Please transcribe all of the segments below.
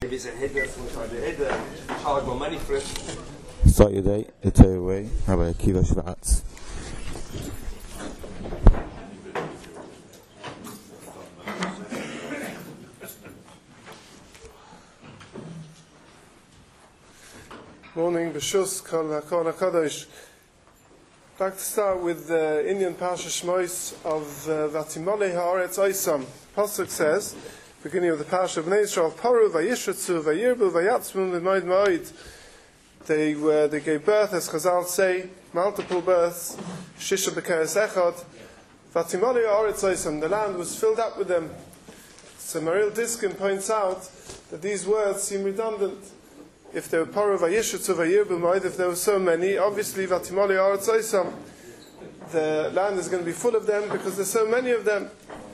gewisse Hidde von der Hidde, schau ich mal meine Frisch. Start your day, the takeaway, Rabbi Akiva Schwartz. Morning, B'shus, Kol HaKon HaKadosh. I'd like to start with the Indian Parsha Shmois of Vatimolei Haaretz Oisam. Pasuk says, beginning of the Parsha of Bnei Yisrael, Paru vayishratzu vayirbu vayatzmu v'moed moed. They gave birth, as Chazal say, multiple births, Shisha b'keres echad. Vatimolei Haaretz Oisam, the land was filled up with them. So Maril Diskin points out that these words seem redundant. If there were Paru vayishratzu vayirbu moed, if there were so many, obviously Vatimolei Haaretz Oisam, the land is going to be full of them because there's so many of them.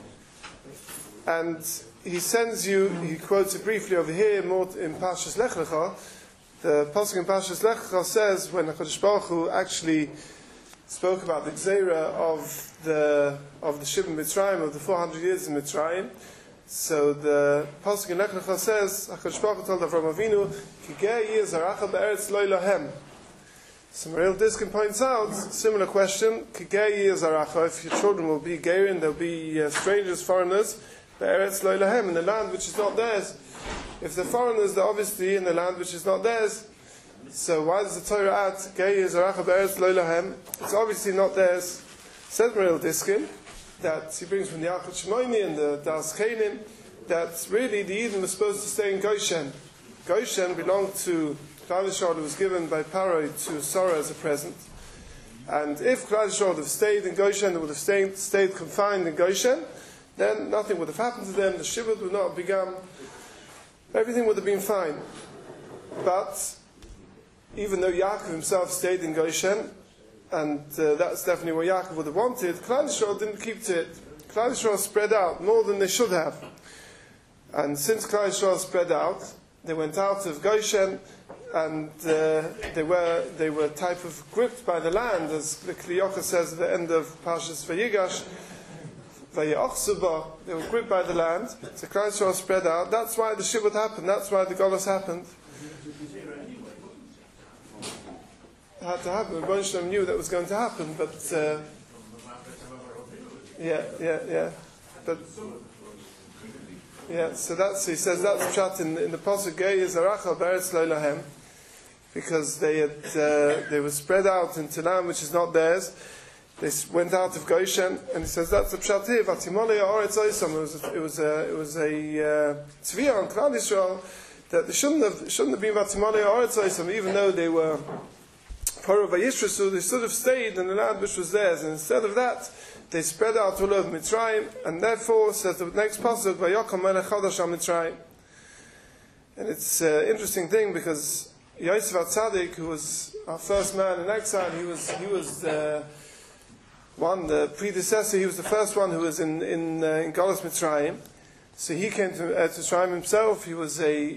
And he sends you, he quotes it briefly over here, more in Parshas Lech Lecha. The Pasuk in Parshas Lech Lecha says, when HaKadosh Baruch Hu actually spoke about the Gzeira of the Shibud Mitzrayim, of the 400 years in Mitzrayim. So the Pasuk in Lech Lecha says, HaKadosh Baruch Hu told Avraham Avinu, Ki gei yir zaracha be'eretz lo ilahem. So Maril Diskin points out, similar question, Ki gei yir zaracha, if your children will be Geirin, they'll be strangers, foreigners, be'eretz lo ilahem, in the land which is not theirs. If they're foreigners, they're obviously in the land which is not theirs. So why does the Torah add, Gei yir zaracha be'eretz lo ilahem? It's obviously not theirs. Says Maril Diskin, that he brings from the Yachid Shmoini and the Das Kenim, that really the Eden was supposed to stay in Goshen. Goshen belonged to Klal Yisrael, was given by Paro to Sarah as a present. And if Klal Yisrael would have stayed in Goshen, they would have stayed confined in Goshen, then nothing would have happened to them, the Shibud would not have begun, everything would have been fine. But even though Yaakov himself stayed in Goshen, and that's definitely what Yaakov would have wanted, Klal Yisrael didn't keep to it. Klal Yisrael spread out more than they should have. And since Klal Yisrael spread out, they went out of Goshen, and they were type of gripped by the land, as the Kli Yakar says at the end of Parshas Vayigash. Vayeochsuba, they were gripped by the land. So Klal Yisrael spread out. That's why the Shibud happened. That's why the Golus happened. It had to happen. Rebbeinu Shalom knew that was going to happen, but But so he says that's chat in the pasuk Gei Zaracha Beretz Lo Lahem, because they were spread out into land which is not theirs. They went out of Goshen, and he says that's the pshat here. Vatimolei Haaretz Oisam. It was a tzviyah on Klal Yisrael that they shouldn't have been Vatimolei Haaretz Oisam, even though they were Paru vayishratzu. They should have stayed in the land which was theirs, and instead of that, they spread out all over Mitzrayim, and therefore says the next pasuk Vayakam Melech Chadash al Mitzrayim. And it's an interesting thing because Yosef HaTzadik, who was our first man in exile, he was the predecessor. He was the first one who was in Galus Mitzrayim. So he came to Mitzrayim himself. He was a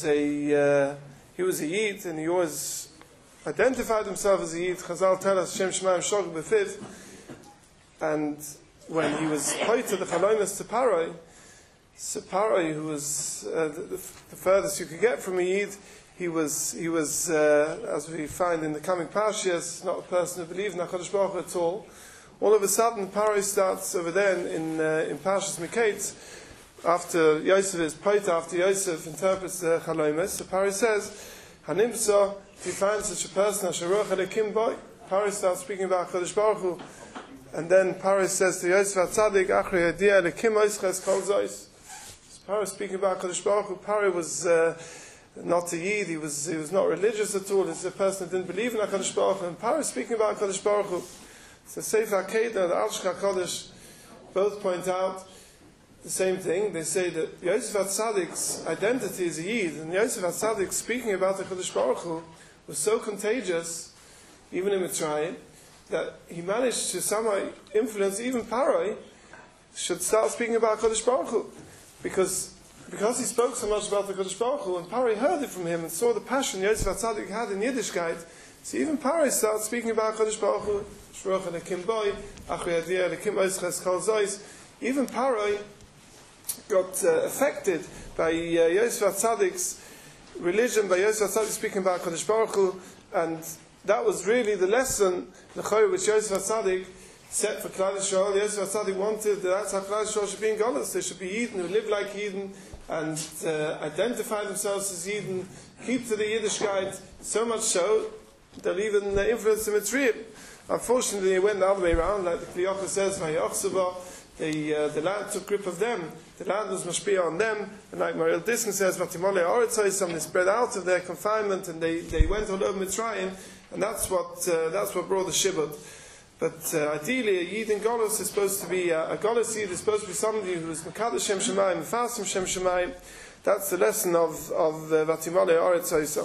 Yid, and he always identified himself as a Yid. Chazal tell us Shem Shemaim Shog B'Fiv. And when he was pointed the Chalonis to Paroi, so Paroi, who was the furthest you could get from a Yid, he was as we find in the coming Parshas, not a person who believed in HaKadosh Baruch Hu at all. All of a sudden, Paroi starts over there in Parshas Miketz, after Yosef is pointed, after Yosef interprets the Chalonis, so Paroi says, Hanimsa, if you find such a person, Asheruach Elekim Boy, Paroi starts speaking about HaKadosh Baruch Hu. And then Paroi says to Yosef HaTzadik, Achri Yadiyah Elekim Oisches Kol Zois. Paroi speaking about HaKadosh Baruch Hu. Paroi was not a Yid, he was not religious at all, he's a person who didn't believe in HaKadosh Baruch Hu. And Paroi speaking about HaKadosh Baruch Hu. So Sefer HaKedah and Al-Shech HaKodesh both point out the same thing. They say that Yosef HaTzadik's identity is a Yid, and Yosef HaTzadik speaking about HaKadosh Baruch Hu was so contagious, even in Mitzrayim, that he managed to somehow influence even Paroi should start speaking about HaKadosh Baruch Hu. Because he spoke so much about the HaKadosh Baruch Hu, and Paroi heard it from him and saw the passion Yosef HaTzadik had in Yiddishkeit, so even Paroi started speaking about HaKadosh Baruch Hu. Even Paroi got affected by Yosef HaTzadik's religion by Yosef HaTzadik speaking about Kodesh Baruch Hu, and that was really the lesson, the Chayr which Yosef HaTzadik set for Klal Yisrael. Yosef HaTzadik wanted that's how Klal Yisrael should be in Golus. They should be Yidden who live like Yidden and identify themselves as Yidden, keep to the Yiddishkeit, so much so they'll even influence the Mitzrayim. Unfortunately, it went the other way around, like the Kli Yakar says, the land took grip of them, the land was mashpia on them, and like Mariel Diskin says, they spread out of their confinement and they went all over Mitzrayim, and that's what brought the Shibud. But ideally, a Yid in Golus is supposed to be, a Golus Yid is supposed to be somebody who is Mekadosh Shem Shemayim, Mefasim Shem Shemayim. That's the lesson of Vatimale Oretz Haisam.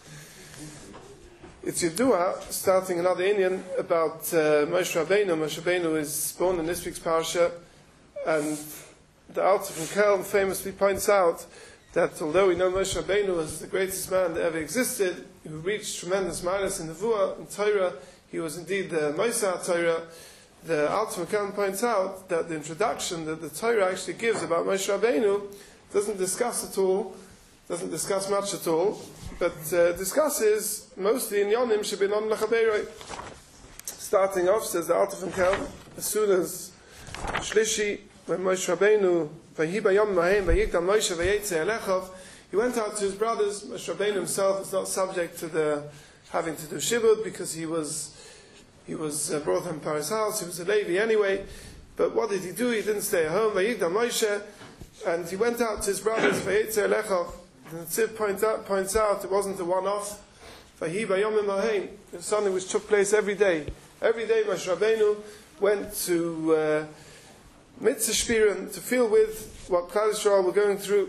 It's Yedua, starting another Indian about Moshe Rabbeinu. Moshe Rabbeinu is born in this week's parasha, and the Alter from Kelm famously points out that although we know Moshe Rabbeinu as the greatest man that ever existed, who reached tremendous milas in Nevuah and Torah, he was indeed the Moshe Torah. The Alter from Kelm points out that the introduction that the Torah actually gives about Moshe Rabbeinu doesn't discuss much at all, but discusses mostly in Yonim Shebinon Lachaberoi. Starting off, says the Alter from Kelm, as soon as Shlishi, when Moshe Rabbeinu, Vahi Bayom Mahem, Vayigdal Moshe Vayetze Elechav, he went out to his brothers. Moshe Rabbeinu himself is not subject to the having to do Shibud because he was brought from Paris house, he was a Levi anyway. But what did he do? He didn't stay at home. Vayigdal Moshe, and he went out to his brothers. Vayetze Elechav. And the Tziv points out it wasn't a one-off. Vahi Bayom Mahem. It was something which took place every day. Every day, Moshe Rabbeinu went to Mitzvah Shpirin to feel with what Klal Yisrael were going through.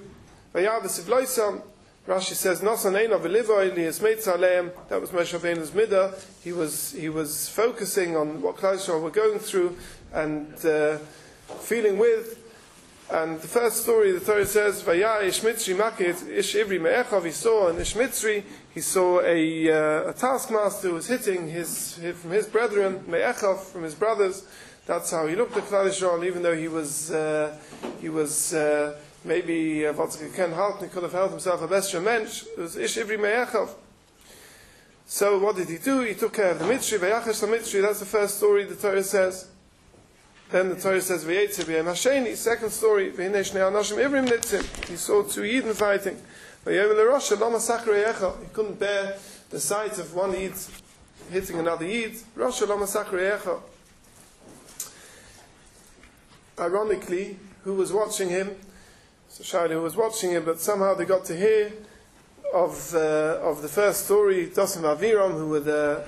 Rashi says, "Nosan Einav V'Livoy Li'Esmeitz Aleim." That was Moshe Rabbeinu's midah. He was focusing on what Klal Yisrael were going through and feeling with. And the first story, the Torah says, "Vaya Ish Mitzri Makit Ish Ivri Me'echav." He saw an Ish Mitzri. He saw a taskmaster who was hitting from his brethren, Me'echav, from his brothers. That's how he looked at Klal Yisrael, even though he was maybe Ken Haltner could have held himself a best mensch. It was Ish Ivri Me'echav. So what did he do? He took care of the Mitzri, Vayachesh the Mitzri. That's the first story the Torah says. Then the Torah says, Vayetze B'yem Hasheni. Second story, V'hinei Shnei Anoshim Ivrim Nitzim. He saw two Yidden fighting. V'yom L'Rosha Lama Sakre Echa. He couldn't bear the sight of one Yid hitting another Yid. Rosha Lama Sakre Echa. Ironically, who was watching him? So Shaila who was watching him, but somehow they got to hear of the first story, Dosim Aviram, who were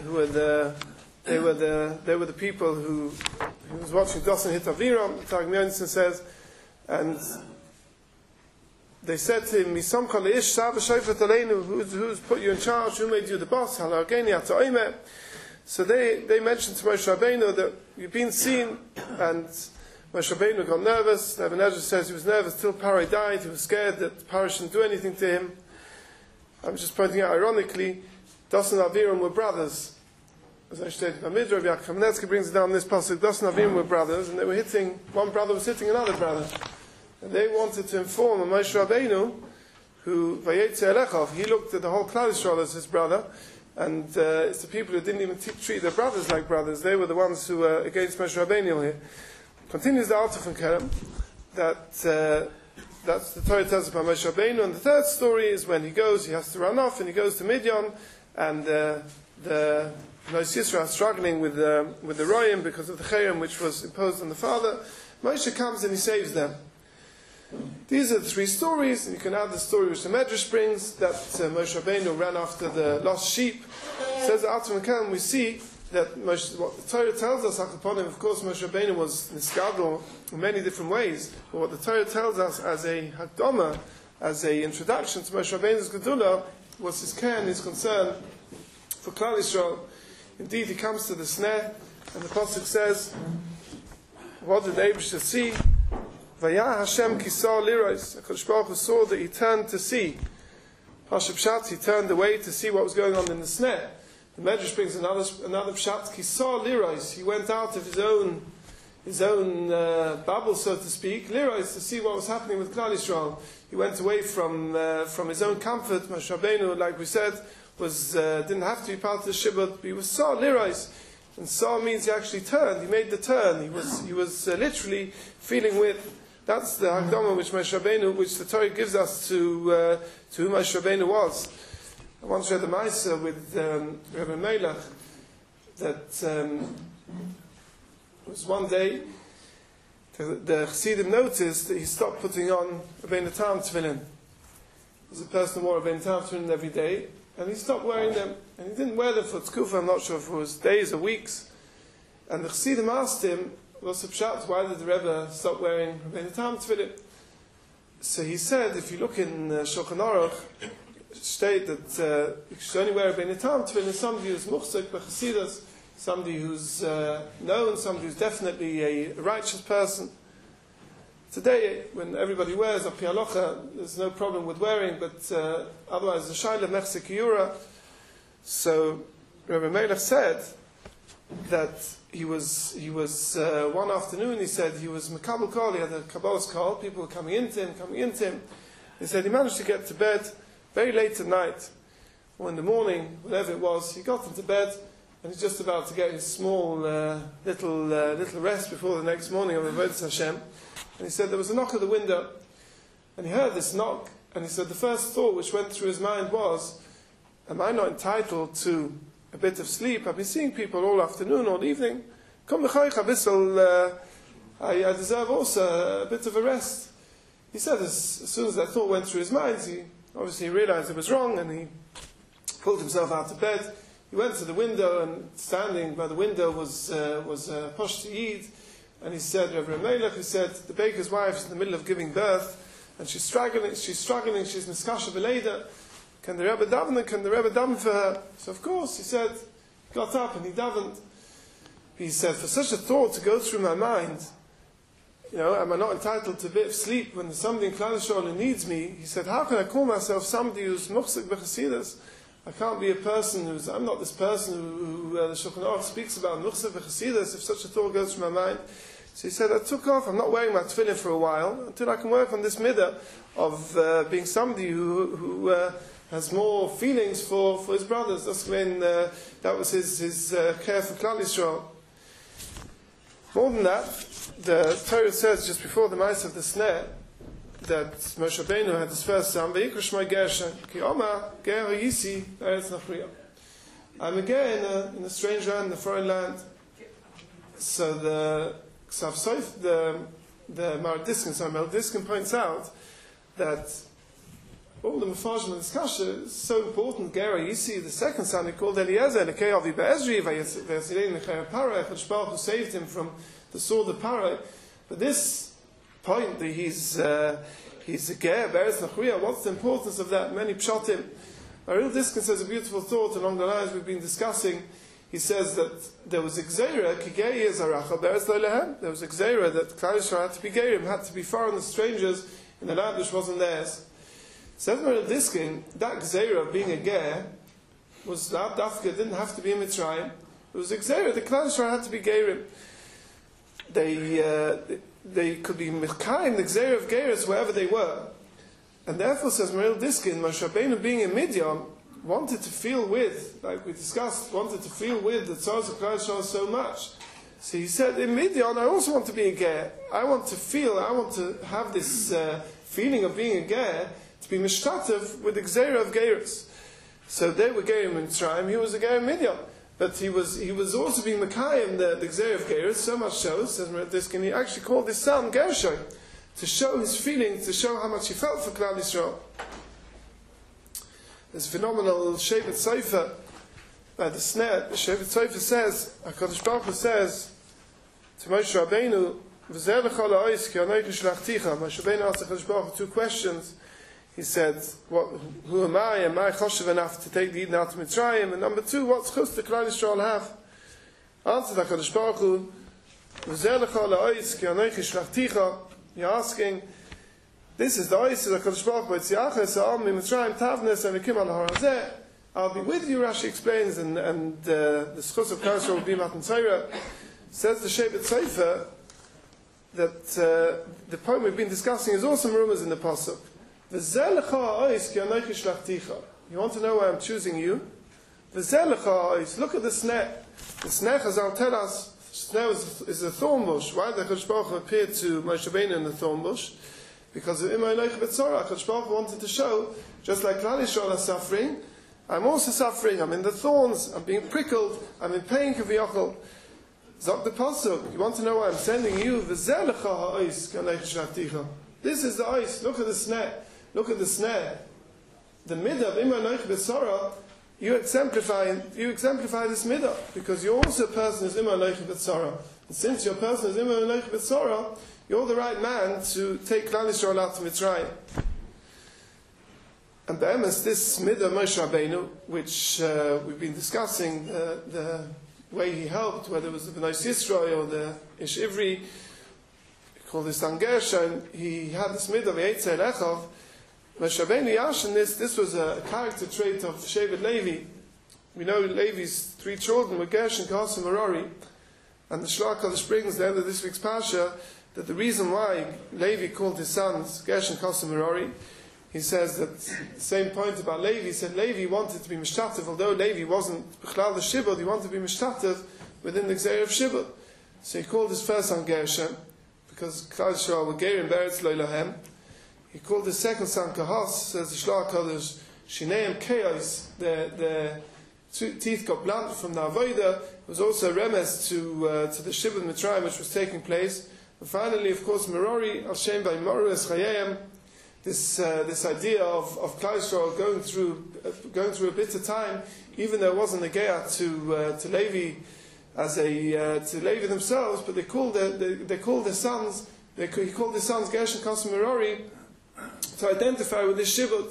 the people who was watching Dosim hit Aviram. Targum Yonison says, and they said to him, "Misam kol ish sav shofet aleinu." Who's put you in charge? Who made you the boss? Halargeni atoime. So they mentioned to Moshe Rabbeinu that you've been seen, and Moshe Rabbeinu got nervous. Nebuchadnezzar says he was nervous till Paro died. He was scared that Paro shouldn't do anything to him. I'm just pointing out, ironically, Dosan and Aviram were brothers. As I stated, Midrash Yaakov Kamenetsky brings it down in this passage. Dosan and Aviram were brothers, and they were hitting. One brother was hitting another brother, and they wanted to inform Moshe Rabbeinu, who Vayetze Elechav. He looked at the whole Klal Yisrael as his brother, and it's the people who didn't even treat their brothers like brothers. They were the ones who were against Moshe Rabbeinu here. Continues the Alter from Kerem that's the Torah tells about Moshe Rabbeinu, and the third story is when he has to run off, and he goes to Midian, and the Bnei Yisrael are struggling with the Royim because of the Cherem which was imposed on the father. Moshe comes and he saves them. These are the three stories, and you can add the story which the Medrash brings, that Moshe Rabbeinu ran after the lost sheep. Says the Alter from Kerem, we see that what the Torah tells us, of course, Moshe Rabbeinu was niskadol in many different ways. But what the Torah tells us as a hakdama, as a introduction to Moshe Rabbeinu's gedula, was his care and his concern for Klal Yisrael. Indeed, he comes to the sneh, and the pasuk says, "What did Abraham see? Vayah Hashem kisar liros." HaKadosh Baruch Hu saw that he turned to see. Pashup Pshat, he turned away to see what was going on in the sneh. The Medrash brings another pshat, Kisar Liros. He went out of his own bubble, so to speak, Lirois, to see what was happening with Klal Yisrael. He went away from his own comfort. Moshe Rabbeinu, like we said, didn't have to be part of the Shibbut, but he saw Lirois. And saw means he actually turned, he made the turn. He was literally feeling with. That's the Hakdama which the Torah gives us to who Moshe Rabbeinu was. I once read the Maisa with Rebbe Melech that was one day the Chassidim noticed that he stopped putting on Rabbeinu Tam tefillin. There's a person who wore Rabbeinu Tam tefillin every day, and he stopped wearing them. And he didn't wear them for Tkufa, I'm not sure if it was days or weeks. And the Chassidim asked him, what's the pshat, why did the Rebbe stop wearing Rabbeinu Tam tefillin? So he said, if you look in Shulchan Aruch, state that you should only wear Rabbeinu Tam tefillin somebody who's muhsek b'chasidus, somebody who's known, somebody who's definitely a righteous person. Today, when everybody wears a pialocha, there's no problem with wearing, but otherwise the shayla mechse kiyura. So Rebbe Melech said that he was one afternoon, he said he was mekabel kol, he had a kabbalas call, people were coming into him. He said he managed to get to bed very late at night, or in the morning, whatever it was, he got into bed, and he's just about to get his small little rest before the next morning of Avodas Hashem. And he said there was a knock at the window, and he heard this knock, and he said the first thought which went through his mind was, am I not entitled to a bit of sleep? I've been seeing people all afternoon, all evening. I deserve also a bit of a rest. He said as soon as that thought went through his mind, he obviously realized it was wrong, and he pulled himself out of bed. He went to the window, and standing by the window was Poshti Yid. And he said, Rebbe Melech, he said, the baker's wife is in the middle of giving birth, and she's struggling, she's miskasha b'leida. Can the Rebbe daven for her? So of course, he said, he got up and he davened. He said, for such a thought to go through my mind, am I not entitled to a bit of sleep when there's somebody in Klal Yisrael who needs me? He said, how can I call myself somebody who's muhsek b'chasidus? I can't be a person I'm not this person who the Shulchan Aruch speaks about, muhsek b'chasidus, if such a thought goes through my mind. So he said, I took off, I'm not wearing my tefillin for a while, until I can work on this midah of being somebody who has more feelings for his brothers. That's when that was his care for Klal Yisrael. More than that, the Torah says just before the Ma'aseh of the snare that Moshe Rabbeinu had his first son, Vayikra Shmoi Gershon, Ki Oma Ger Yisi Eretz Nachriya. I'm a ger in a strange land, in a foreign land. So the Maradiskin points out that all the Mefarshim and discussion is so important. Ger Yisi, the second son, he called Eliezer, Lekei Avi Be'ezri, Vayasilein Nechei Parah, Kadosh Baruch Hu saved him from the sword of Parah. But this point that he's a ger, Be'ez Nachriya, what's the importance of that? Many pshatim. Maharil Diskin says a beautiful thought along the lines we've been discussing. He says that there was a gzeira, ki ger yezaracha be'ez lo lehem. There was a gzeira that Klal Yisrael had to be gerim, had to be foreign strangers in the land which wasn't theirs. Says Maharil Diskin, that gzeira of being a ger was dafka, didn't have to be in Mitzrayim. It was a gzeira, the Klal Yisrael had to be gerim. They could be mechayim, the gzeira of geras, wherever they were. And therefore, says Maharil Diskin, Moshe Rabbeinu being in Midian, wanted to feel with, like we discussed, the tzars of Klal Yisrael so much. So he said, in Midian, I also want to be a ger. I want to have this feeling of being a ger, to be mishtatev with the gzeira of geras. So they were gerim in Mitzrayim, he was a ger in Midian. But he was also being Mekayim, the gzeira of geras, so much so, says Maharil Diskin, he actually called his son Gershon, to show his feelings, to show how much he felt for Klal Yisrael. There's a phenomenal Shevet Sefer by the snare. Shevet Sefer says, HaKadosh Baruch Hu says to Moshe Rabbeinu, V'zeh lecha la'ois ki anochi shlachticha. Moshe Rabbeinu asked HaKadosh Baruch Hu two questions. He said, who am I? Am I choshev enough to take the Yidden out of Mitzrayim? And number two, what chus the Klal Yisrael have? Answered HaKadosh Baruch Hu, V'zeh lecha la'ois ki anochi shlachticha. You're asking, this is the ois of HaKadosh Baruch Hu, it's Yachas, Ha'am, Mitzrayim, Tavnes, and Ekim al Harazeh. I'll be with you, Rashi explains, and the schus of Klal Yisrael will be Matan Torah. Says the Shevet Sefer, that the point we've been discussing is also rumors in the pasuk. You want to know why I'm choosing you? Look at the sneh. The sneh, as I'll tell us, sneh is a thorn bush. Why did HaKadosh Baruch Hu appear to Moshe Rabbeinu in the thorn bush? Because of Imay Leich Betzorah, HaKadosh Baruch Hu wanted to show, just like Klal Yisrael are suffering, I'm also suffering. I'm in the thorns. I'm being prickled. I'm in pain. Kaviyachol. Zok the pasuk. You want to know why I'm sending you? This is the ice. Look at the sneh. Look at the sneh. The midah of Imay Leich Betzorah. You exemplify this midah because you're also a person who's Imay Leich Betzorah. And since your person is Imay Leich Betzorah, you're the right man to take Klal Yisrael out to Mitzrayim. And be'emes, this midah Moshe Rabbeinu, which we've been discussing, the way he helped, whether it was the Bnei Yisrael or the Ish Ivri, called this Gershon, he had this midah of Yeitzei Lechav. Moshe Rabbeinu Yashin, this was a character trait of Shevet Levi. We know Levi's 3 children were Gershon, Kahas, and Merari. And the Shlach Kodesh brings, the end of this week's Pasha, that the reason why Levi called his sons Gershon, Kahas, and Merari, he says that the same point about Levi, he said Levi wanted to be Mishtatev, although Levi wasn't B'chlal the Shibud, he wanted to be Mishtatev within the Gzeir of Shibud. So he called his first son Gershon, because Klal Yisrael were Gerim Beretz Lo Lahem. He called his second son Kahas, says the Shlach Kodesh, Shineim Keos, the teeth got blunted from the Avodah. It was also a remes to the Shibud Mitzrayim which was taking place. And finally, of course, Merari, Al Shem by Moru Es Chayim, this idea of Klal Yisrael going through a bitter time, even though it wasn't a geah to Levi as to Levi themselves, but he called their sons Gershon, Kahas, and Merari to identify with this shibud.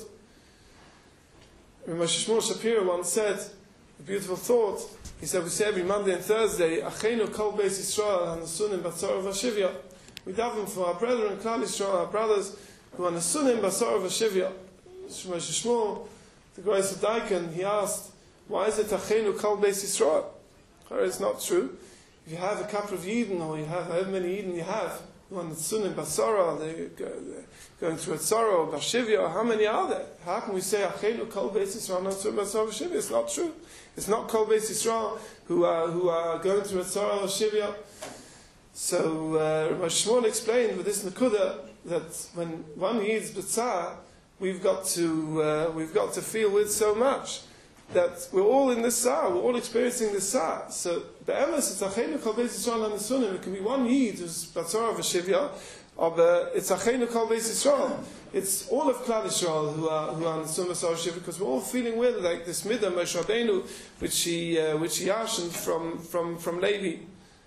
Moshe Shmuel Shapiro once said a beautiful thought. He said, we say every Monday and Thursday, Achenu Kol Beis Yisrael Hanasunim Batzor Vashivya. We daven for our brethren, Klal Yisrael, our brothers who are Nasunim Batzor Vashivya. Moshe Shmuel, the Grace of Daikon, he asked, why is it Achenu Kol Beis Yisrael? It's not true. If you have a couple of Yidden, or you have however many Yidden you have, who are Nasunim Batzor, they're going through a sorrow, Bashivya, how many are there? How can we say Achenu Kol Beis Yisrael Nasunim Batzor Vashivya? It's not true. It's not Kol Beis Yisrael who are going through a sorrow of Shivya. So Moshe Shmuel explained with this Nakuda that when one needs B'tzah, we've got to feel with so much that we're all in this Sar, we're all experiencing this Sar. So be'emes it's Achenu Kol Beis Yisrael Hanasunim. It can be one Yid who's Batzor of Shivya, or it's Achenu Kol Beis Yisrael. It's all of Klal Yisrael who are Hanasunim Batzor Shivya, because we're all feeling with like this midah Moshe Rabbeinu, which he yashened from Levi.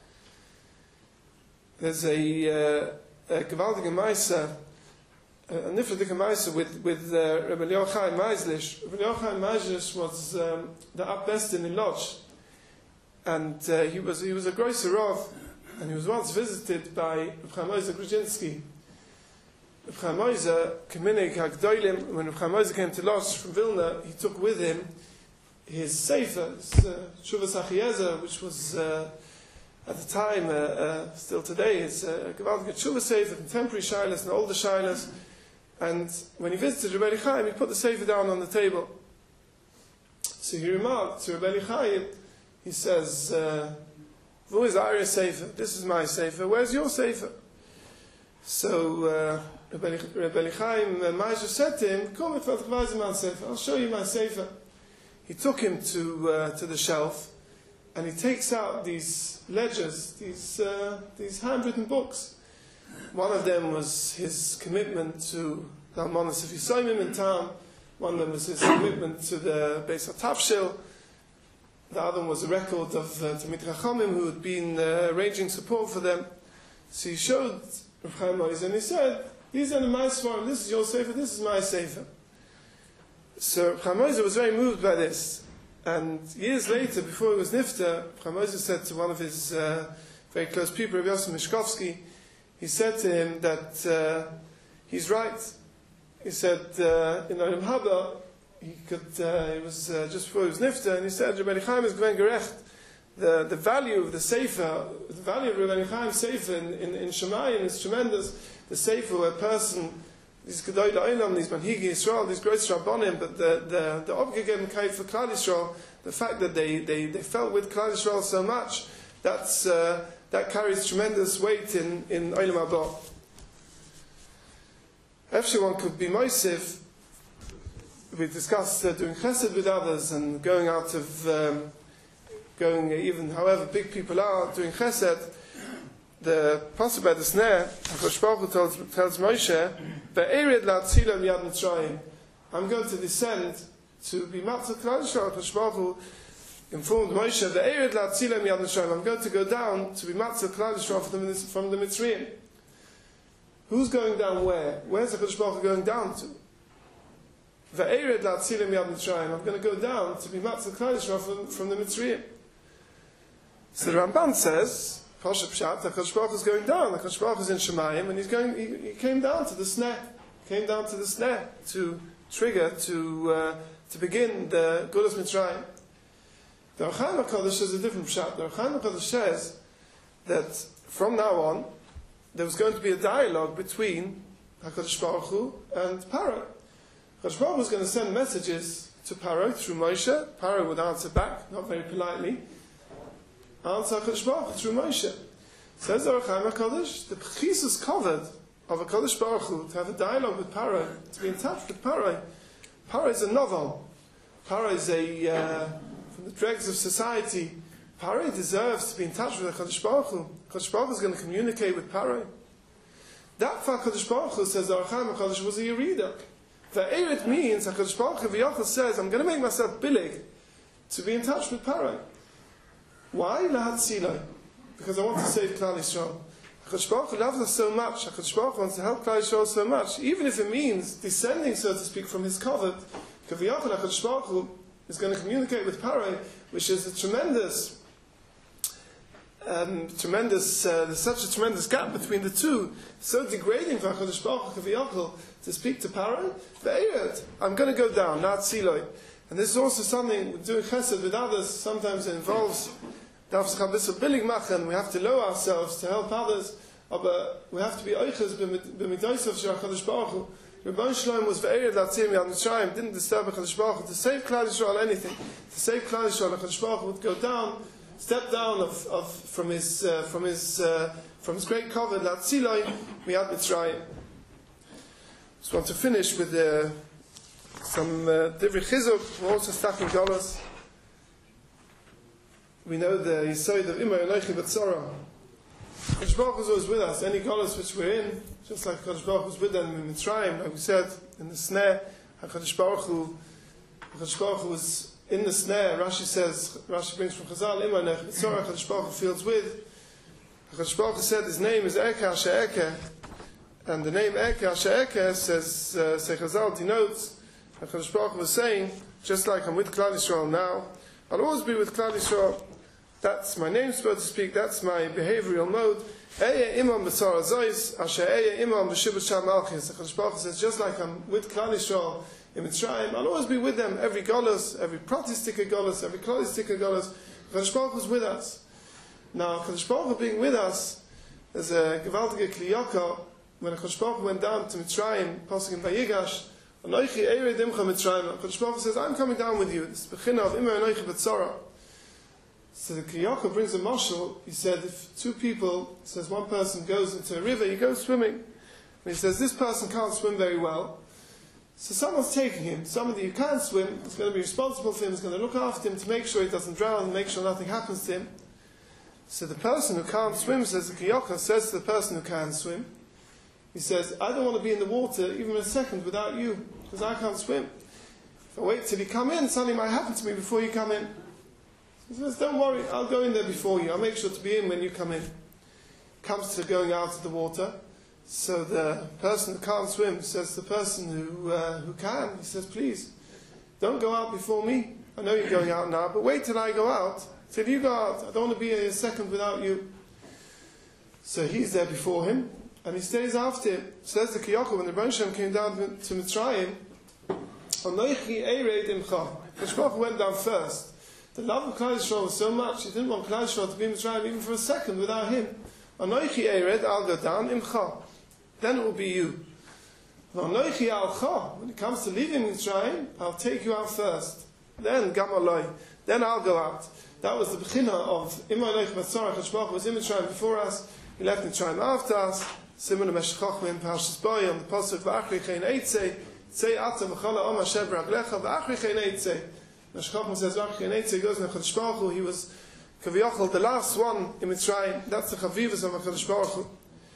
There's a gewaltige Maisa, a nifladige Maisa with Rabbi Yochai Meislish. Rabbi Yochai Meislish was the Abbestin in Lodz, and he was a grocer Rav, and he was once visited by Reb Chaim Moshe Grudzinski. Reb Chaim Moshe, Keminig HaGdolim, when Reb Chaim Moshe came to Lodz from Vilna, he took with him his Sefer, Shuvas Achiezer, which was at the time, still today, it's a gewaltige Tshuva Sefer, contemporary Shilas and older Shilas. And when he visited Rebbe Chaim, he put the Sefer down on the table. So he remarked to Rebbe Chaim, he says, "Wo is our Sefer? This is my Sefer. Where's your Sefer?" So Rebbe Chaim Ma'aseh said to him, "Come, I'll show you my Sefer." He took him to the shelf, and he takes out these ledgers, these handwritten books. One of them was his commitment to the Almanas of Yisayimim in town. One of them was his commitment to the Beis HaTavshil. The other one was a record of Talmid Chachamim who had been arranging support for them. So he showed Reb Chaim Moshe and he said, "These are my Sfarim. This is your Sefer. This is my Sefer." So Reb Chaim Moshe was very moved by this. And years later, before he was Nifter, Reb Chaim Moshe said to one of his very close people, Rabbi Yosef Mishkovsky, he said to him that he's right. He said, in Olam Haba, he was just before he was Nifter, and he said, Rebbe Chaim is Gven Gerecht, the value of the Sefer, the value of Rabbeinu Chaim's Sefer in Shemayim is tremendous. The Sefer where a person, these Gedolei Olam, these Manhigi Yisrael, these great Rabbanim, but the Obgegem Kayf for Klal Yisrael, the fact that they felt with Klal Yisrael so much, that carries tremendous weight in Olam Haba. Everyone could be Moisif. We discussed doing chesed with others and going out of, even however big people are, doing chesed. The Pasuk by the snare, HaKadosh Baruch Hu tells Moshe, "Ve'ered la'atzilem yad Mitzrayim." I'm going to descend to be matzah Klal Yisrael. HaKadosh Baruch Hu informed Moshe, "Ve'ered la'atzilem yad Mitzrayim." I'm going to go down to be matzah Klal Yisrael from the Mitzrayim. Who's going down where? Where's HaKadosh Baruch Hu going down to? Ve'ered la'atzilem yad Mitzrayim. I'm going to go down to be matzah Klal Yisrael from the Mitzrayim. So the Ramban says, Pasha Pshat, HaKadosh Baruch Hu is going down. HaKadosh Baruch Hu is in Shemayim, and he came down to the snare. Came down to the snare to trigger, to begin the Gulas Mitzrayim. The Orchaim HaKadosh says a different Pshat. The Orchaim HaKadosh says that from now on, there was going to be a dialogue between HaKadosh Baruch Hu and Paro. HaKadosh Baruch Hu was going to send messages to Paro through Moshe. Paro would answer back, not very politely. Answer HaKadosh Baruch Hu through Moshe. Says the Orchaim HaKadosh, the Pchisus covered of HaKadosh Baruch Hu to have a dialogue with Paro, to be in touch with Paro. Paro is a novel. Paro is from the dregs of society. Paro deserves to be in touch with HaKadosh Baruch Hu. HaKadosh Baruch Hu is going to communicate with Paro. That for HaKadosh Baruch Hu, says the Orchaim HaKadosh, was a Yerida. Ve'eret means HaKadosh Baruch Hu v'yachal says, I'm going to make myself bilig to be in touch with Paro. Why? Lahatzilai. Because I want to save Klal Yisrael. HaKadosh Baruch Hu loves us so much. HaKadosh Baruch Hu wants to help Klal Yisrael so much. Even if it means descending, so to speak, from his covet, Kaviyachal HaKadosh Baruch Hu is going to communicate with Paro, which is a tremendous, there's such a tremendous gap between the two. So degrading for HaKadosh Baruch Hu Kaviyachal to speak to Paro. Ve'eret, I'm going to go down, not Siloi. And this is also something, doing chesed with others, sometimes it involves we have to lower ourselves to help others, but we have to be oiches b'midosav shel HaKadosh Baruch Hu. Rebbeinu Shalom was ve'ered la'atzilem yad Mitzrayim, didn't disturb HaKadosh Baruch Hu. To save Klal Yisrael anything, to save Klal Yisrael, HaKadosh Baruch Hu would go down, step down from his great covet la'atzilem yad Mitzrayim. Just want to finish with some divrei chizuk. We're also stacking dollars. We know the Yisod of Imar Enochi B'Tzara. HaKadosh Baruch Hu is always with us. Any galus which we're in, just like HaKadosh Baruch Hu was with them in Mitzrayim, like we said, in the snare, HaKadosh Baruch Hu was in the snare. Rashi brings from Chazal, Imar Enochi B'Tzara, HaKadosh Baruch Hu feels with. HaKadosh Baruch Hu said his name is Eke Asher Eke, and the name Eke Asher Eke says Chazal denotes HaKadosh Baruch Hu was saying, just like I'm with Klal Yisrael now, I'll always be with Klal Yisrael. That's my name, so to speak. That's my behavioral mode. Eya imam b'tzara zois, asher eya imam b'shibud sham malchus. HaKadosh Baruch Hu says, just like I'm with Klal Yisrael in Mitzrayim, I'll always be with them. Every golus, every pratistika golus, every klalistika golus, HaKadosh Baruch Hu is with us. Now, HaKadosh Baruch Hu being with us, there's a gewaltige kliyaka. When HaKadosh Baruch Hu went down to Mitzrayim, pasuk in Vayigash, Anochi eirei dimcha Mitzrayim. HaKadosh Baruch Hu says, I'm coming down with you. It's b'china of imar anochi b'tzara. So the Kiyaka brings a mashal. He said, if two people, says one person goes into a river, he goes swimming. And he says, this person can't swim very well. So someone's taking him. Somebody who can't swim is going to be responsible for him, is going to look after him to make sure he doesn't drown, and make sure nothing happens to him. So the person who can't swim, says the Kiyaka, says to the person who can swim, he says, I don't want to be in the water even a second without you, because I can't swim. If I wait till you come in, something might happen to me before you come in. He says, don't worry, I'll go in there before you. I'll make sure to be in when you come in. Comes to going out of the water. So the person who can't swim says to the person who can, he says, please, don't go out before me. I know you're going out now, but wait till I go out. Till you go out. I don't want to be a second without you. So he's there before him, and he stays after him. Says the Kiyoko, when the Rebbeinu Shalom came down to Mitzrayim, Anochi eirei dimcha. HaKadosh Baruch Hu went down first. The love of Klal Yisrael was so much, he didn't want Klal Yisrael to be in Mitzrayim even for a second without him. Anoichi Ered, I'll go down, imcha. Then it will be you. Anoichi Alcha, when it comes to leaving Mitzrayim, I'll take you out first. Then Gamaloi, then I'll go out. That was the bechina of Imay Leich Batzarach HaShbach was in Mitzrayim before us, he left Mitzrayim after us, Simon HaMeshachach in Parshas Bo, on the Pasuk V'achri Chein Eitzei, Tzei Ata M'chala Om Hashem Raglecha, V'achri Chein Eitzei. Meshachach says V'achri Chein Eitzei goes in HaKadosh Baruch Hu, he was Kaviyachal, the last one in Mitzrayim, that's the Chavivas of HaKadosh Baruch Hu.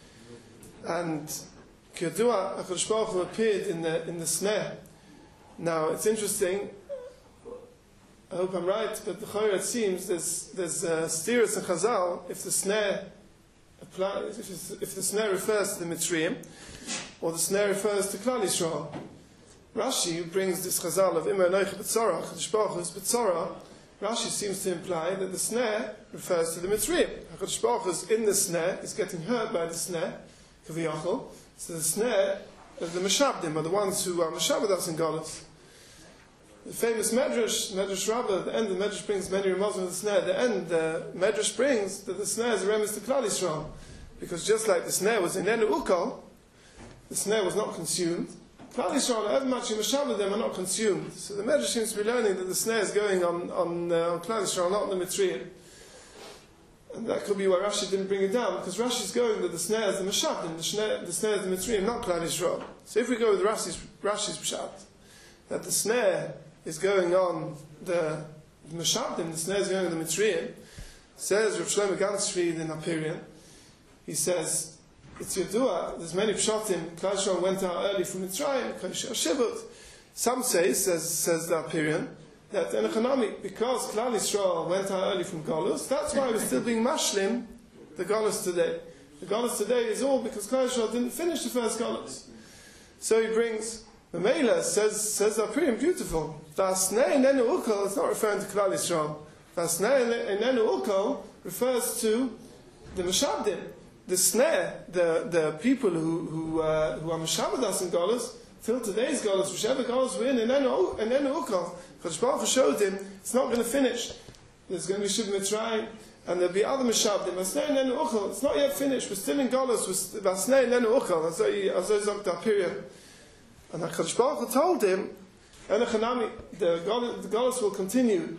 And Kiyadua, HaKadosh Baruch Hu appeared in the snare. Now, it's interesting, I hope I'm right, but the Chayr, it seems there's steers in Chazal if the snare applies, if the snare refers to the Mitzrayim, or the snare refers to Klal Yisrael. Rashi brings this Chazal of Imay Leich B'tzorah, Chadosh Baruch Hu's B'tzorah. Rashi seems to imply that the snare refers to the Mitzrayim. Chadosh Baruch Hu is in the snare, is getting hurt by the snare, Kaviyachol. So the snare, the Meshabdim, are the ones who are Meshabed us in Golus. The famous Medrash Rabbah, at the end the Medrash brings many Ramazim of the snare. At the end, the Medrash brings that the snare is a remiss to Klal Yisrael. Because just like the snare was in Enu Ukal, the snare was not consumed. Klal Yisrael, however much you mashabed them, are not consumed. So the Medrash seems to be learning that the snare is going on Klal Yisrael, not on the Mitzrayim. And that could be why Rashi didn't bring it down, because Rashi is going that the snare is the Meshabdim, the snare is the Mitzrayim, not Klal Yisrael. So if we go with Rashi's Pshat, that the snare is going on the Meshabdim, the snare is going on the Mitzrayim, says Rav Shlomo Ganzfried in Apirian, he says, it's Yadua, there's many Pshatim, Klal Yisrael went out early from Mitzrayim, Shibut. Some say, says the Apirian, that in Echanami, because Klal Yisrael went out early from Golus, that's why we're still being mashlim the Golus today. The Golus today is all because Klal Yisrael didn't finish the first Golus. So he brings the Mela, says Apirian, beautiful. Vasnei nenu ukol, it's not referring to Klal Yisrael. Vasnei nenu ukol refers to the Meshabdim. The snare, the people who are Meshabed us in Golus, till today's Golus, whichever Golus we're in nenu ukol, Chadosh Baruch Hu showed him, it's not going to finish. There's going to be Shub Mitzrayim, and there'll be other Meshabdim. Vasnei nenu ukol, it's not yet finished, we're still in Golus, Vasnei nenu ukol, as I zog the Apirian. And HaKadosh Baruch Hu told him, the Golus will continue.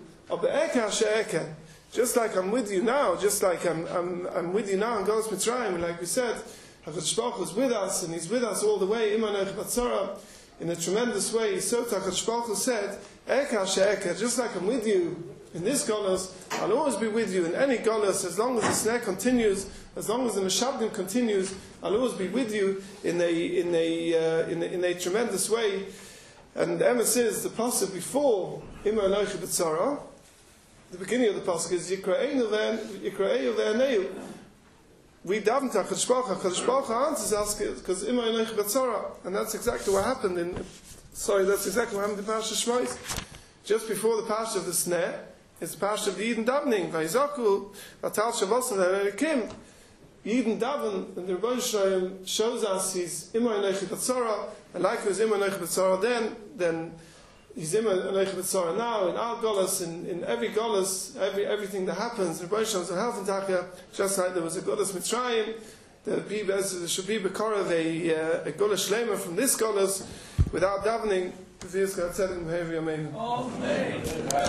Just like I'm with you now, just like I'm with you now in Golus Mitzrayim, like we said, HaKadosh Baruch Hu is with us, and He's with us all the way, Imay Leich Batzorah, in a tremendous way. So HaKadosh Baruch Hu said, just like I'm with you in this Golus, I'll always be with you in any Golus, as long as the snare continues, as long as the Meshabdim continues, I'll always be with you in a tremendous way. And the emes is the pasuk before Imay Leich B'tzorah. The beginning of the pasuk is Yikra'einu ve'aneu. We daven to HaKadosh Baruch Hu. HaKadosh Baruch Hu answers us because Imay Leich B'tzorah, and that's exactly what happened in Parashas Shmos. Just before the Parashah of the snare, it's the Parashah of the Yidden davening. Vayizaku v'tal shavosan ha'elikim. Yidden daven, and the Rebbeinu Shalom shows us he's Imay Leich B'tzorah, and like he was Imay Leich B'tzorah then he's Imay Leich B'tzorah now, in our Golus, in every Golus, everything that happens, the Rebbeinu Shalom is a health and tachya, just like there was a Golus Mitzrayim, there should be B'korav a Golus Shlema from this Golus, without davening, V'yis God said in Behavior Amen.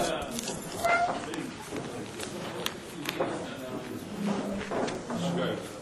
Amen.